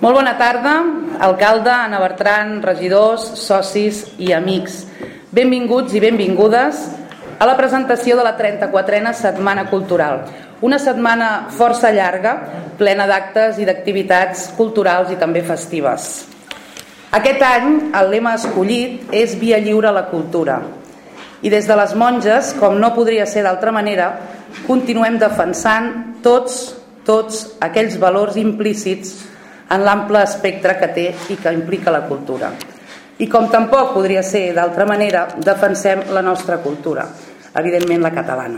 Molt bona tarda, alcalde, Anna Bertran, regidors, socis i amics. Benvinguts i benvingudes a la presentació de la 34a Setmana Cultural. Una setmana força llarga, plena d'actes i d'activitats culturals i també festives. Aquest any el lema escollit és Via lliure a la cultura. I des de les monges, com no podria ser d'altra manera, continuem defensant tots aquells valors implícits en l'ample espectre que té i que implica la cultura. I com tampoc podria ser d'altra manera, defensem la nostra cultura, evidentment la catalana.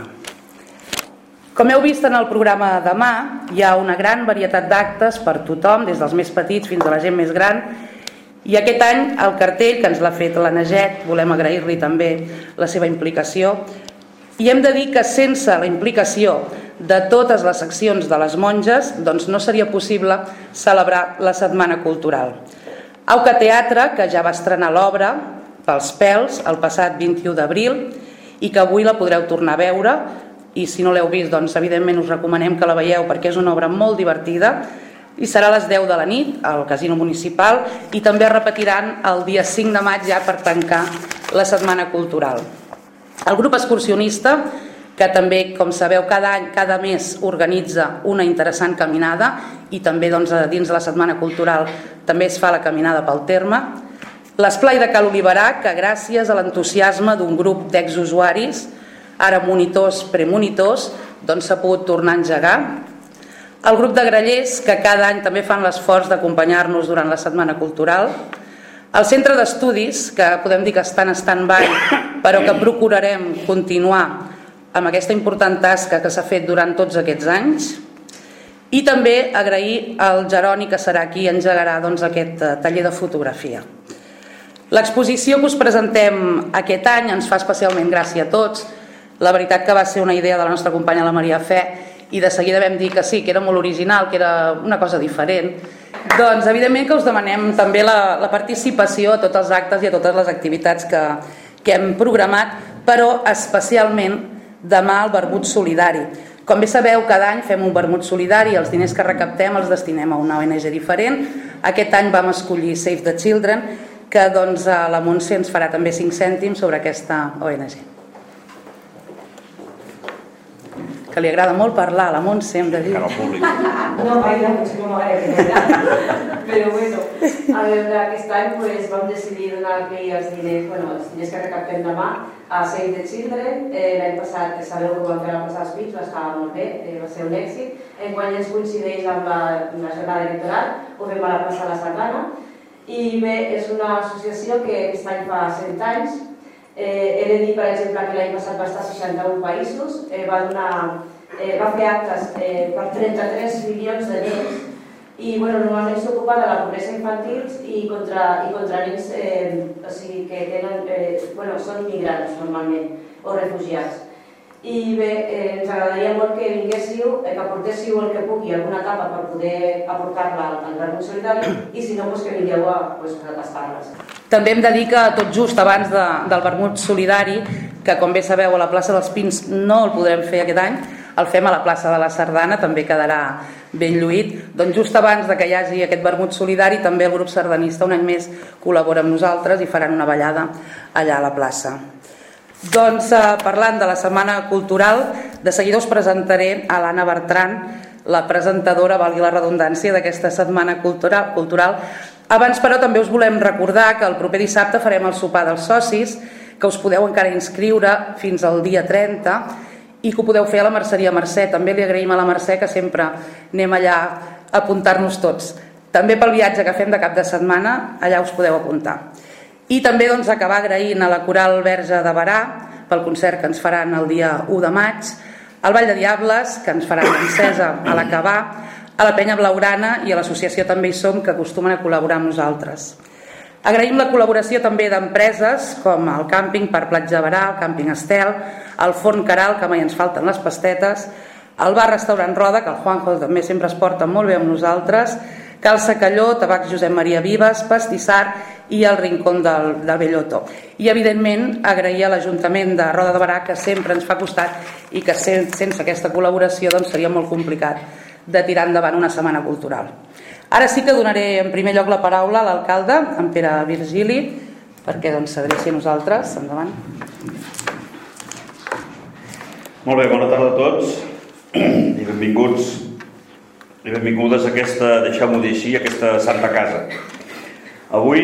Com heu vist en el programa demà, hi ha una gran varietat d'actes per tothom, des dels més petits fins a la gent més gran, i aquest any el cartell que ens l'ha fet la Neget, volem agrair-li també la seva implicació, i hem de dir que sense la implicació de totes les seccions de les monges doncs no seria possible celebrar la Setmana Cultural. Auca Teatre, que ja va estrenar l'obra Pels pèls el passat 21 d'abril i que avui la podreu tornar a veure, i si no l'heu vist doncs evidentment us recomanem que la veieu perquè és una obra molt divertida, i serà a les 10 de la nit al Casino Municipal, i també es repetiran el dia 5 de maig ja per tancar la Setmana Cultural. El grup excursionista, que també, com sabeu, cada any, cada mes organitza una interessant caminada, i també doncs, dins de la Setmana Cultural també es fa la caminada pel terme. L'esplai de Cal Oliverar, que gràcies a l'entusiasme d'un grup d'exusuaris, ara monitors, premonitors, doncs s'ha pogut tornar a engegar. El grup de grallers, que cada any també fan l'esforç d'acompanyar-nos durant la Setmana Cultural. El centre d'estudis, que podem dir que està en stand-by, però que procurarem continuar amb aquesta important tasca que s'ha fet durant tots aquests anys. I també agrair al Jeroni, que serà qui engegarà doncs, aquest taller de fotografia. L'exposició que us presentem aquest any ens fa especialment gràcia a tots. La veritat que va ser una idea de la nostra companya la Maria Fe, i de seguida vam dir que sí, que era molt original, que era una cosa diferent. Doncs evidentment que us demanem també la participació a tots els actes i a totes les activitats que hem programat, però especialment demà el vermut solidari. Com bé sabeu, cada any fem un vermut solidari i els diners que recaptem els destinem a una ONG diferent. Aquest any vam escollir Save the Children, que doncs, la Montse ens farà també 5 cèntims sobre aquesta ONG. Que li agrada molt parlar a la Montse, hem de dir. No, gaire, potser no m'agrada. Però bueno, a veure, aquest any vam decidir donar els diners que recaptem demà a Save the Children. L'any passat, sabeu que ho vam fer la passada Speech, va estar molt bé, va ser un èxit. Enguany ens coincideix amb la jornada electoral, ho fem a la plaça de la Sardana. I bé, és una associació que aquest any fa 100 anys. He de dir, per exemple, que l'any passat va estar a 61 països, va fer actes per 33 milions de nens i normalment s'ocupa de la pobresa infantil i contra nens que són migrants normalment o refugiats. I bé, ens agradaria molt que vinguéssiu, que aportéssiu el que pugui alguna etapa per poder aportar-la al vermut solidari i si no, que vingueu a tastar-les. També hem de dir que tot just abans del vermut solidari, que com bé sabeu a la plaça dels Pins no el podrem fer aquest any, el fem a la plaça de la Sardana, també quedarà ben lluït. Doncs just abans que hi hagi aquest vermut solidari també el grup sardanista un any més col·labora amb nosaltres i faran una ballada allà a la plaça. Doncs parlant de la Setmana Cultural, de seguida us presentaré a l'Anna Bertran, la presentadora, valgui la redundància, d'aquesta Setmana Cultural. Abans, però, també us volem recordar que el proper dissabte farem el sopar dels socis, que us podeu encara inscriure fins al dia 30 i que ho podeu fer a la Merceria Mercè. També li agraïm a la Mercè que sempre anem allà a apuntar-nos tots. També pel viatge que fem de cap de setmana, allà us podeu apuntar. I també acabar agraint a la Coral Verge de Berà pel concert que ens faran el dia 1 de maig, al Ball de Diables, que ens faran l'encesa a l'Acabà, a la Penya Blaugrana i a l'associació També hi som, que acostumen a col·laborar amb nosaltres. Agraïm la col·laboració també d'empreses com el Càmping per Platja Berà, el Càmping Estel, el Forn Caral, que mai ens falten les pastetes, el bar-restaurant Roda, que el Juanjo també sempre es porta molt bé amb nosaltres, Cal Sacalló, Tabac Josep Maria Vives, Pastissar i el Rincón del Bellotto. I evidentment agrair a l'Ajuntament de Roda de Berà, que sempre ens fa costat i que sense aquesta col·laboració doncs, seria molt complicat de tirar endavant una setmana cultural. Ara sí que donaré en primer lloc la paraula a l'alcalde, en Pere Virgili, perquè s'adreci a nosaltres. Endavant. Molt bé, bona tarda a tots i benvinguts i benvingudes a aquesta, deixeu-m'ho dir així, a aquesta santa casa. Avui,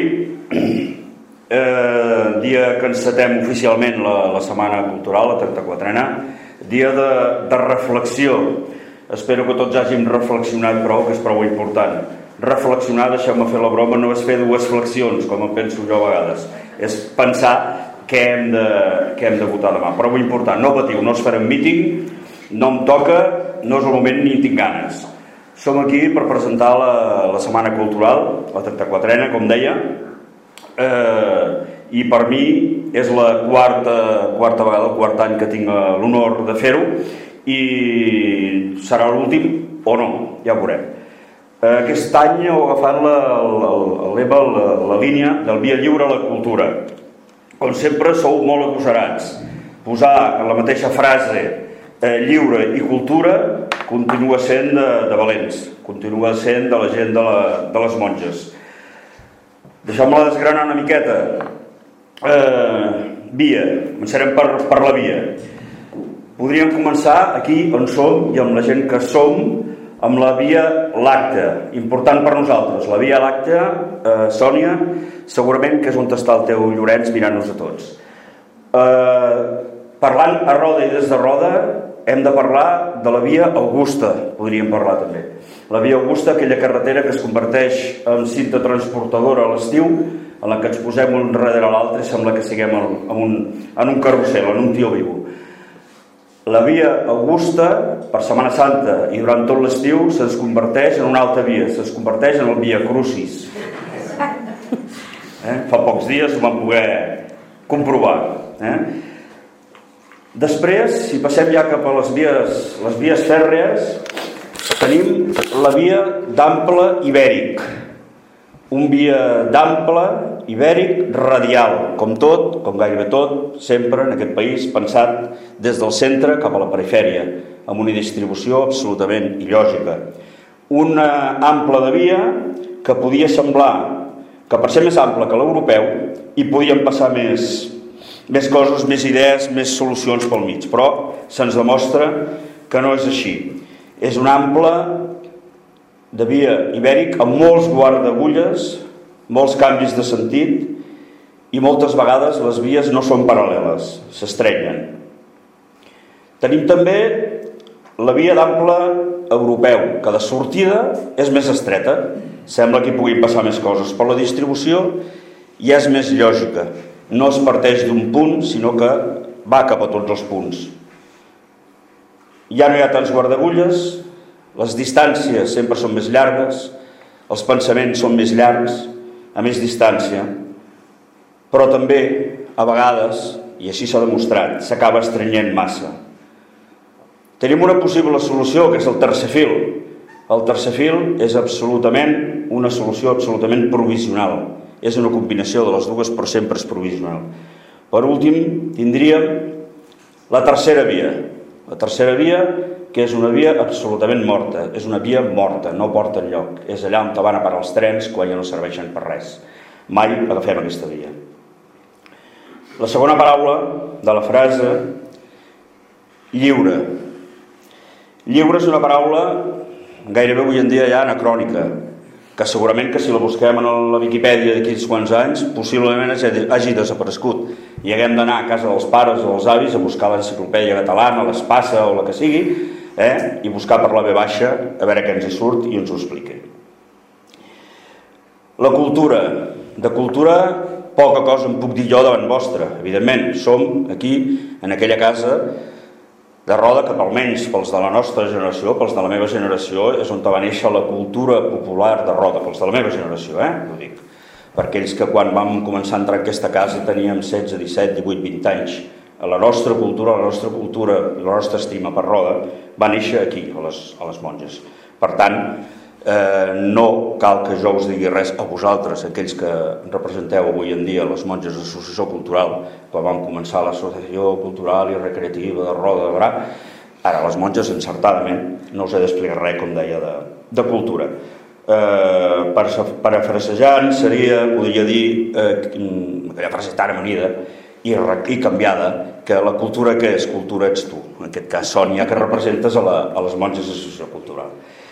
dia que encetem oficialment la Setmana Cultural, la 34a, dia de reflexió. Espero que tots hàgim reflexionat prou, que és prou important. Reflexionar, deixeu-me fer la broma, no és fer dues flexions, com em penso jo a vegades. És pensar què hem de votar demà. Prou important, no patiu, no es farem míting, no em toca, no és el moment ni tinc ganes. Som aquí per presentar la Setmana Cultural, la 34a, com deia, i per mi és la quarta vegada, el quart any que tinc l'honor de fer-ho, i serà l'últim o no, ja ho veurem. Aquest any heu agafat la línia del via lliure a la cultura. Com sempre sou molt agosarats. Posar en la mateixa frase lliure i cultura continua sent de valents, continua sent de la gent de les monges. Deixeu-me-la desgranar una miqueta. Via, començarem per la via. Podríem començar aquí on som i amb la gent que som, amb la Via Làctea, important per nosaltres. La Via Làctea, Sònia, segurament que és on està el teu Llorenç mirant-nos a tots. Parlant a Roda i des de Roda, hem de parlar de la Via Augusta, podríem parlar també. La Via Augusta, aquella carretera que es converteix en cinta transportadora a l'estiu, en la que ens posem un darrere l'altre i sembla que siguem en un carrusel, en un tio viu. La Via Augusta, per Setmana Santa i durant tot l'estiu, se'ns converteix en una altra via, se'ns converteix en el Via Crucis. Fa pocs dies ho vam poder comprovar. Després, si passem ja cap a les vies fèrrees, tenim la Via d'Ample Ibèric. Un via d'ample ibèric radial, com tot, com gairebé tot, sempre en aquest país, pensat des del centre cap a la perifèria, amb una distribució absolutament il·lògica. Un ample de via que podia semblar que per ser més ample que l'europeu hi podien passar més coses, més idees, més solucions pel mig, però se'ns demostra que no és així. És un ample de via ibèric amb molts guardagulles, molts canvis de sentit i moltes vegades les vies no són paral·leles, s'estrenyen. Tenim també la via d'ample europeu, que de sortida és més estreta, sembla que hi puguin passar més coses, però la distribució ja és més lògica, no es parteix d'un punt, sinó que va cap a tots els punts. Ja no hi ha tants guardagulles, les distàncies sempre són més llargues, els pensaments són més llargs, a més distància, però també, a vegades, i així s'ha demostrat, s'acaba estrenyent massa. Tenim una possible solució, que és el tercer fil. El tercer fil és una solució absolutament provisional. És una combinació de les dues, però sempre és provisional. Per últim, tindríem la tercera via. La tercera via, que és una via absolutament morta, és una via morta, no porta enlloc, és allà on van a parar els trens quan ja no serveixen per res. Mai agafem aquesta via. La segona paraula de la frase, lliure. Lliure és una paraula gairebé avui en dia ja anacrònica, que segurament que si la busquem en la Viquipèdia d'aquí uns quants anys, possiblement hagi desaparegut i haguem d'anar a casa dels pares o dels avis a buscar l'enciclopèdia catalana, l'Espasa o la que sigui, i buscar per la V baixa a veure què ens hi surt i ens ho expliqui. La cultura. De cultura poca cosa em puc dir jo davant vostra, evidentment. Som aquí, en aquella casa de Roda, que almenys pels de la nostra generació, pels de la meva generació, és on va néixer la cultura popular de Roda, pels de la meva generació, ho dic. Per aquells que quan vam començar a entrar en aquesta casa teníem 16, 17, 18, 20 anys. La nostra cultura, la nostra estima per Roda va néixer aquí, a les monges. Per tant, no cal que jo us digui res a vosaltres, aquells que representeu avui en dia les monges d'Associació Cultural, quan vam començar l'Associació Cultural i Recreativa de Roda de Berà. Ara, les monges, encertadament, no us he d'explicar res, com deia, de cultura. parafrasejant podria dir aquella frase tan amanida i canviada, que la cultura què és? Cultura ets tu, en aquest cas Sònia, que representes a les monges d'associació cultural.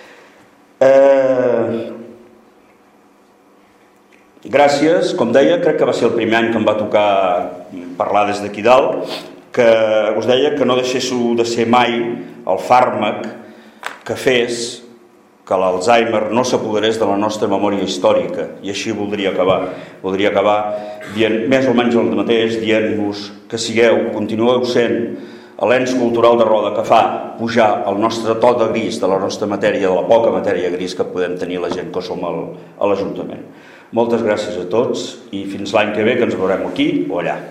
Gràcies, com deia, crec que va ser el primer any que em va tocar parlar des d'aquí dalt, que us deia que no deixéssiu de ser mai el fàrmac que fes que l'Alzheimer no s'apoderés de la nostra memòria històrica, i així voldria acabar dient més o menys el mateix, dient-vos que continueu sent l'ens cultural de Roda que fa pujar el nostre to de gris de la nostra matèria, de la poca matèria gris que podem tenir la gent que som a l'Ajuntament. Moltes gràcies a tots i fins l'any que ve, que ens veurem aquí o allà.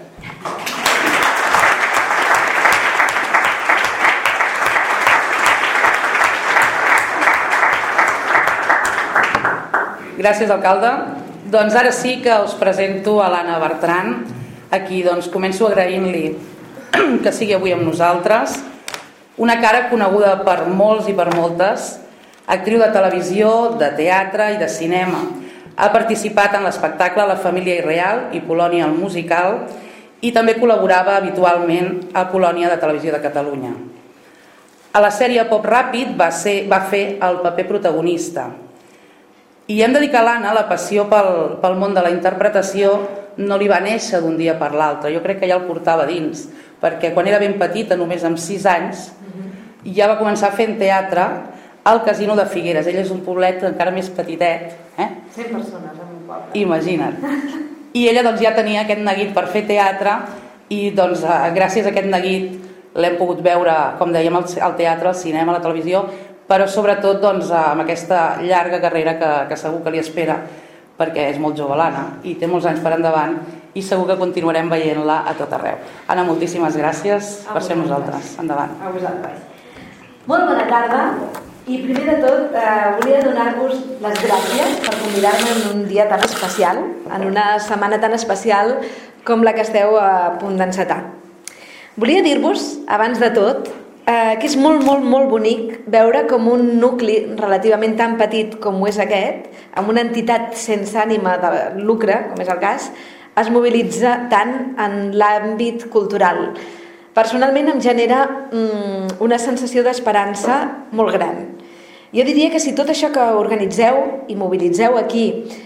Gràcies, alcalde. Doncs ara sí que us presento a l'Anna Bertran, a qui començo agraint-li que sigui avui amb nosaltres. Una cara coneguda per molts i per moltes, actriu de televisió, de teatre i de cinema. Ha participat en l'espectacle La família irreal i Polònia el musical i també col·laborava habitualment a Polònia de Televisió de Catalunya. A la sèrie Pop Ràpid va fer el paper protagonista. I hem de dir que a l'Anna la passió pel món de la interpretació no li va néixer d'un dia per l'altre. Jo crec que ja el portava dins, perquè quan era ben petita, només amb 6 anys, ja va començar fent teatre al Casino de Figueres. Ell és un poblet encara més petitet. 100 persones en un poble. Imagina't. I ella ja tenia aquest neguit per fer teatre i gràcies a aquest neguit l'hem pogut veure, com dèiem, al teatre, al cinema, a la televisió, però sobretot amb aquesta llarga carrera que segur que li espera, perquè és molt jove l'Anna i té molts anys per endavant i segur que continuarem veient-la a tot arreu. Anna, moltíssimes gràcies per ser amb nosaltres. Endavant. A vosaltres. Molt bona tarda i primer de tot volia donar-vos les gràcies per convidar-me en un dia tan especial, en una setmana tan especial com la que esteu a punt d'encetar. Volia dir-vos, abans de tot, que és molt, molt, molt bonic veure com un nucli relativament tan petit com ho és aquest, amb una entitat sense ànima de lucre, com és el cas, es mobilitza tant en l'àmbit cultural. Personalment em genera una sensació d'esperança molt gran. Jo diria que si tot això que organitzeu i mobilitzeu aquí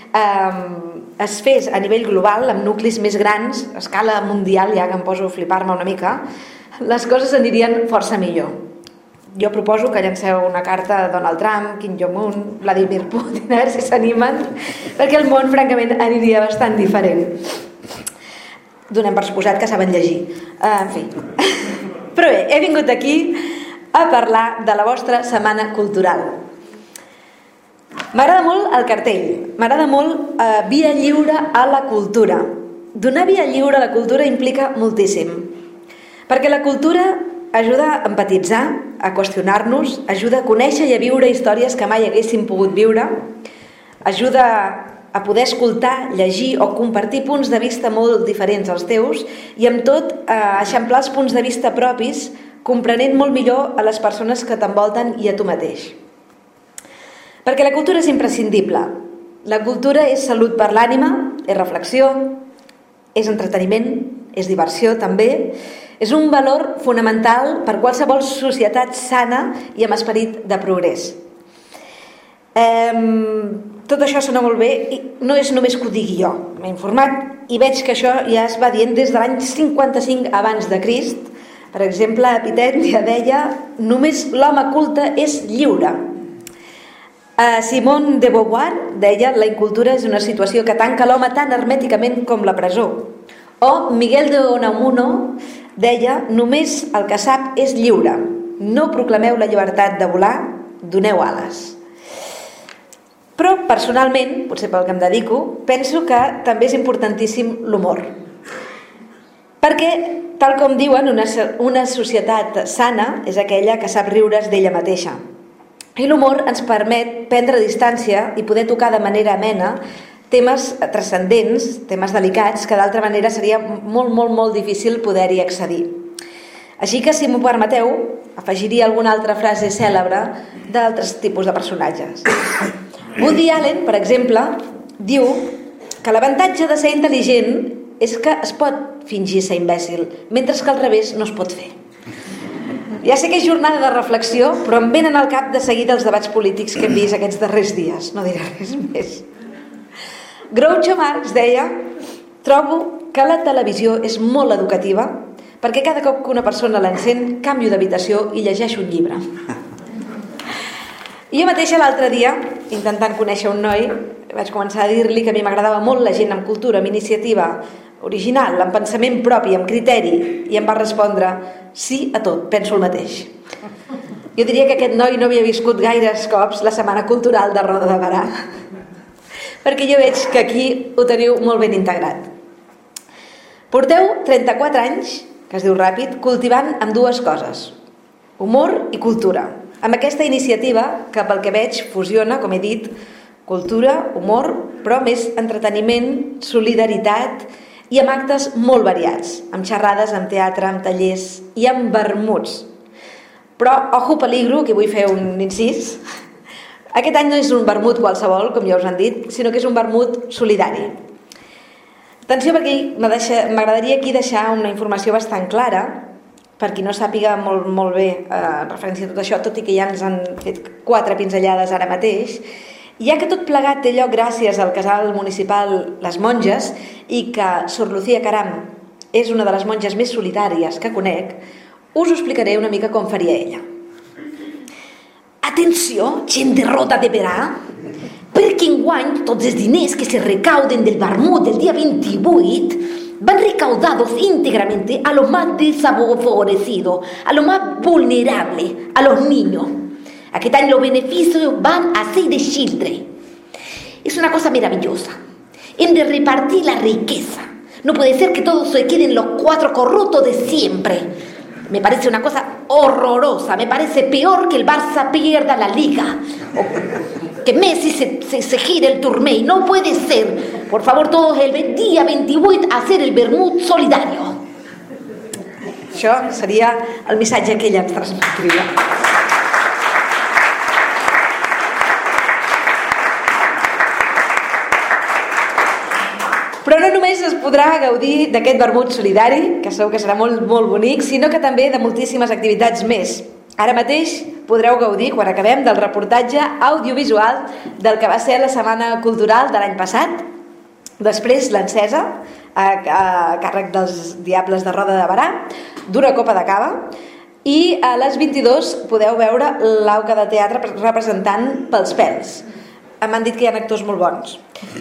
es fes a nivell global, amb nuclis més grans, a escala mundial, ja que em poso a flipar-me una mica, les coses anirien força millor. Jo proposo que llanceu una carta a Donald Trump, Kim Jong-un, Vladimir Putin, a veure si s'animen, perquè el món, francament, aniria bastant diferent. Donem per suposat que saben llegir. En fi. Però bé, he vingut aquí a parlar de la vostra setmana cultural. M'agrada molt el cartell, m'agrada molt via lliure a la cultura. Donar via lliure a la cultura implica moltíssim. Perquè la cultura ajuda a empatitzar, a qüestionar-nos, ajuda a conèixer i a viure històries que mai haguéssim pogut viure, ajuda a poder escoltar, llegir o compartir punts de vista molt diferents als teus i amb tot a eixamplar els punts de vista propis, comprenent molt millor a les persones que t'envolten i a tu mateix. Perquè la cultura és imprescindible. La cultura és salut per l'ànima, és reflexió, és entreteniment, és diversió també. És un valor fonamental per qualsevol societat sana i amb esperit de progrés. Tot això sona molt bé i no és només que ho digui jo. M'he informat i veig que això ja es va dient des de l'any 55 abans de Crist. Per exemple, Epictet ja deia només l'home culte és lliure. Simone de Beauvoir deia la incultura és una situació que tanca l'home tan hermèticament com la presó. O Miguel de Unamuno deia només el que sap és lliure. No proclameu la llibertat de volar, doneu ales. Però personalment, potser pel que em dedico, penso que també és importantíssim l'humor. Perquè, tal com diuen, una societat sana és aquella que sap riure's d'ella mateixa. I l'humor ens permet prendre distància i poder tocar de manera amena temes transcendents, temes delicats, que d'altra manera seria molt, molt, molt difícil poder-hi accedir. Així que, si m'ho permeteu, afegiria alguna altra frase cèlebre d'altres tipus de personatges. Woody Allen, per exemple, diu que l'avantatge de ser intel·ligent és que es pot fingir ser imbècil, mentre que al revés no es pot fer. Ja sé que és jornada de reflexió, però em venen al cap de seguida els debats polítics que hem vist aquests darrers dies. No diré res més. Groucho Marx deia: trobo que la televisió és molt educativa perquè cada cop que una persona l'encén canvio d'habitació i llegeixo un llibre. I jo mateixa l'altre dia, intentant conèixer un noi, vaig començar a dir-li que a mi m'agradava molt la gent amb cultura, amb iniciativa, original, amb pensament propi, amb criteri, i em va respondre: sí a tot, penso el mateix. Jo diria que aquest noi no havia viscut gaires cops la Setmana Cultural de Roda de Berà, perquè jo veig que aquí ho teniu molt ben integrat. Porteu 34 anys, que es diu ràpid, cultivant amb dues coses: humor i cultura. Amb aquesta iniciativa, que pel que veig fusiona, com he dit, cultura, humor, però més entreteniment, solidaritat i amb actes molt variats, amb xerrades, amb teatre, amb tallers i amb vermuts. Però, ojo peligro, que vull fer un incís, aquest any no és un vermut qualsevol, com ja us han dit, sinó que és un vermut solidari. Atenció, perquè m'agradaria aquí deixar una informació bastant clara, per qui no sàpiga molt bé en referència a tot això, tot i que ja ens han fet 4 pinzellades ara mateix, ja que tot plegat té lloc gràcies al casal municipal Les Monges i que Sor Lucía Caram és una de les monges més solidàries que conec, us ho explicaré una mica com faria ella. Atenció, gent de Roda de Berà, perquè enguany tots els diners que se recauden del vermut del dia 28 van recaudados íntegramente a los más desfavorecidos, a los más vulnerables, a los niños. Aquest any los beneficios van a Save the Children. Es una cosa maravillosa. Hem de repartir la riqueza. No puede ser que todos se queden los 4 corruptos de siempre. Me parece una cosa horrorosa. Me parece peor que el Barça pierda la Liga. O que Messi se gire el turmell. No puede ser. Por favor, todos el dia 28 a hacer el vermut solidario. Això seria el missatge que ella ens transmetria. Però no només es podrà gaudir d'aquest vermut solidari, que segur que serà molt, molt bonic, sinó que també de moltíssimes activitats més. Ara mateix podreu gaudir, quan acabem, del reportatge audiovisual del que va ser la Setmana Cultural de l'any passat, després l'encesa a càrrec dels Diables de Roda de Berà, d'una copa de cava, i a les 22 podeu veure l'auca de teatre representant Pels pèls. M'han dit que hi ha actors molt bons.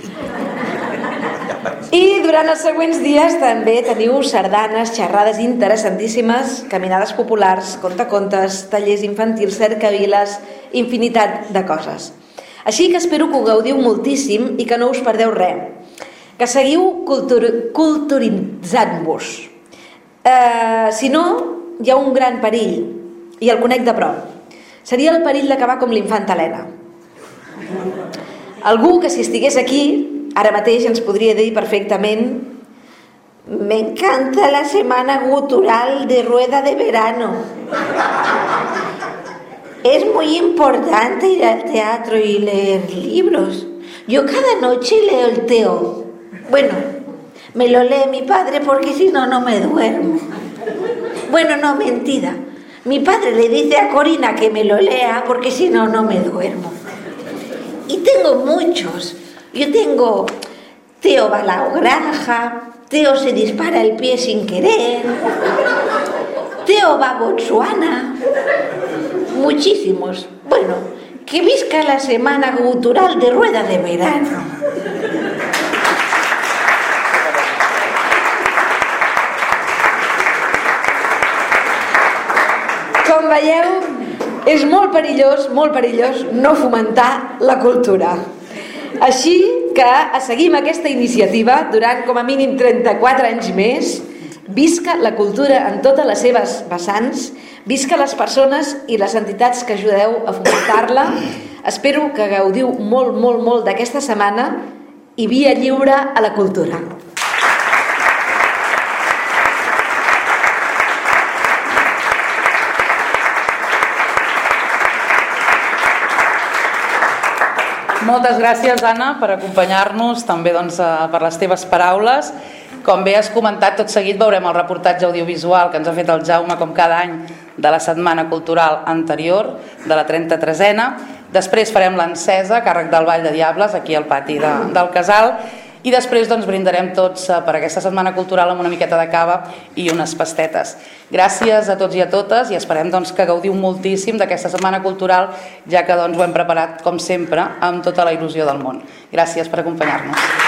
I durant els següents dies també teniu sardanes, xerrades interessantíssimes, caminades populars, contacontes, tallers infantils, cercaviles, infinitat de coses. Així que espero que ho gaudiu moltíssim i que no us perdeu res. Que seguiu culturitzant-vos. Si no, hi ha un gran perill, i el conec de prop. Seria el perill d'acabar com l'infanta Helena. Algú que si estigués aquí ara mateix ens podria dir perfectament: me encanta la Semana Cultural de Rueda de Verano. Es muy importante ir al teatro y leer libros. Yo cada noche leo el Teo. Bueno, me lo lee mi padre porque si no, no me duermo. Bueno, no, mentira. Mi padre le dice a Corina que me lo lea porque si no, no me duermo. Y tengo muchos. Yo tengo Teo va a la granja, Teo se dispara el pie sin querer, Teo va a Botsuana, muchísimos. Bueno, que visca la Semana Cultural de Rueda de Verano. Com veieu, és molt perillós no fomentar la cultura. Així que seguim aquesta iniciativa durant com a mínim 34 anys més. Visca la cultura en totes les seves vessants, visca les persones i les entitats que ajudeu a fomentar-la. Espero que gaudiu molt d'aquesta setmana i via lliure a la cultura. Moltes gràcies, Anna, per acompanyar-nos, també per les teves paraules. Com bé has comentat, tot seguit veurem el reportatge audiovisual que ens ha fet el Jaume, com cada any, de la Setmana Cultural anterior, de la 33a. Després farem l'encesa a càrrec del Ball de Diables, aquí al pati del Casal, i després brindarem tots per aquesta Setmana Cultural amb una miqueta de cava i unes pastetes. Gràcies a tots i a totes i esperem que gaudiu moltíssim d'aquesta Setmana Cultural, ja que ho hem preparat, com sempre, amb tota la il·lusió del món. Gràcies per acompanyar-nos.